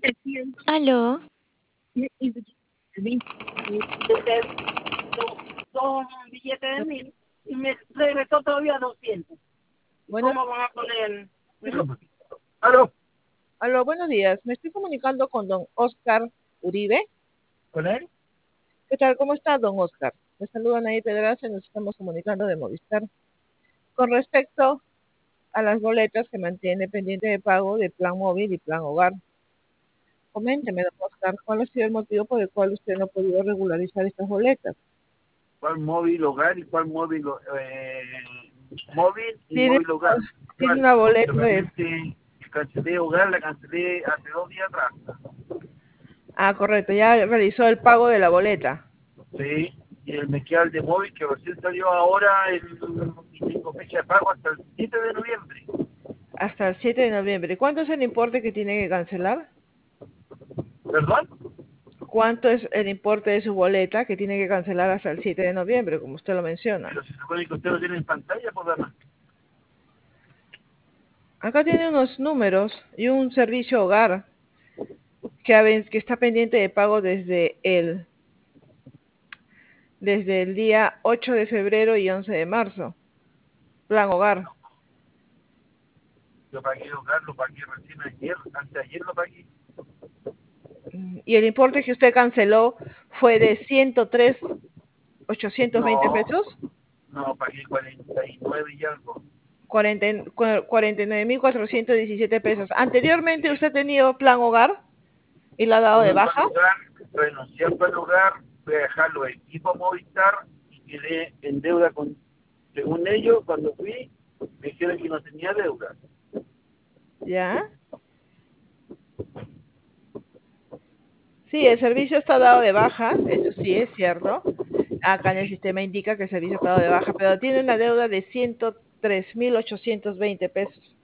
Aló, Dos billetes de 1000 y me regresó todavía 200. ¿Y Bueno, cómo van a poner? ¿Aló? aló, buenos días. Me estoy comunicando con don Oscar Uribe. ¿Con él? ¿Qué tal? ¿Cómo está, don Oscar? Me saluda Nair Pedraza y nos estamos comunicando de Movistar. Con respecto a las boletas que mantiene pendiente de pago de plan móvil y plan hogar. Coménteme, don Oscar, ¿cuál ha sido el motivo por el cual usted no ha podido regularizar estas boletas? ¿Cuál móvil hogar y cuál móvil móvil y Tiene, móvil hogar? tiene ¿Cuál? una Porque boleta de... realmente cancelé hogar, la cancelé hace 2 días atrás. Ah, correcto, ya realizó el pago de la boleta. Sí, y me queda el de móvil que recién salió ahora y tengo fecha de pago hasta el 7 de noviembre. Hasta el 7 de noviembre. ¿Cuánto es el importe que tiene que cancelar? ¿Perdón? ¿Cuánto es el importe de su boleta que tiene que cancelar hasta el 7 de noviembre, como usted lo menciona? Pero se supone que usted lo tiene en pantalla, por demás. Acá tiene unos números y un servicio hogar que está pendiente de pago desde el día 8 de febrero y 11 de marzo. Plan hogar. Yo pagué hogar, lo pagué recién ayer, antes de ayer lo pagué. Y el importe que usted canceló fue de 103.820 No, pesos. no, pagué 49 y algo. 49.417 pesos. Anteriormente usted ha tenido plan hogar y la ha dado de Tuve para baja. hogar, renuncié al plan hogar, voy a dejar los equipos Movistar y quedé en deuda con, según ellos, cuando fui, me dijeron que no tenía deuda. ¿Ya? Sí, el servicio está dado de baja, eso sí es cierto. Acá en el sistema indica que el servicio está dado de baja, pero tiene una deuda de 103.820 pesos.